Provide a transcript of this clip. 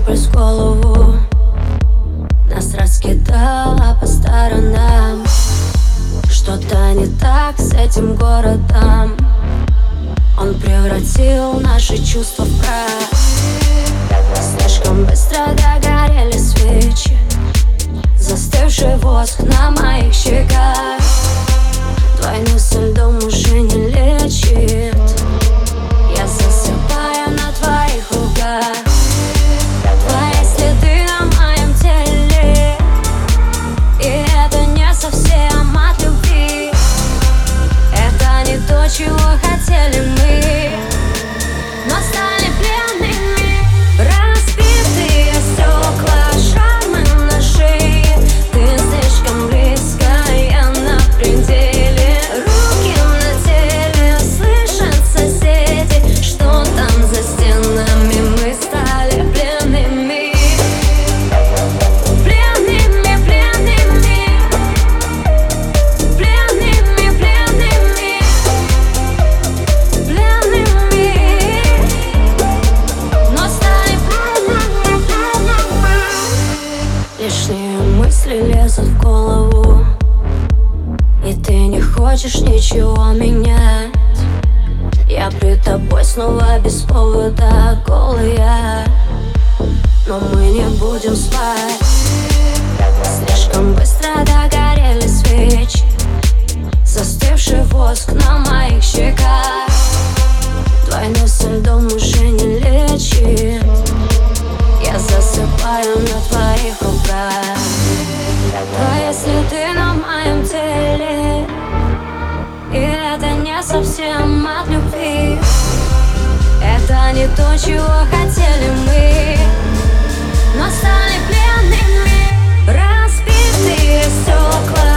сквозь голову. Нас раскидало по сторонам. Что-то не так с этим городом. Он превратил наши чувства в прах. Слишком быстро догорели свечи, застывший воск на моих щеках. Войну со льдом уже не лечит. Я засыпаю на твоих руках. Твои следы на моем теле, и это не совсем от любви. Это не то, чего хотели мы, но стали пленными. Разбитые стекла, шрамы на шее. Ты слишком близко, я на пределе. Руки на теле, слышат соседи. Что там за стенами? Мы стали пленными. Пленными, пленными. Пленными, пленными. Пленными. Но стали пленными. Лишние мысли лезут в голову, и ты не хочешь ничего менять. Я пред тобой снова без повода, голая, но мы не будем спать. Слишком быстро догорели свечи, застывший воск на моих щеках. Войну со льдом уже не лечит. Я засыпаю на твоих руках. Твои следы на моем теле, и это не совсем от любви. Это не то, чего хотели мы, но стали пленными. Разбитые стекла,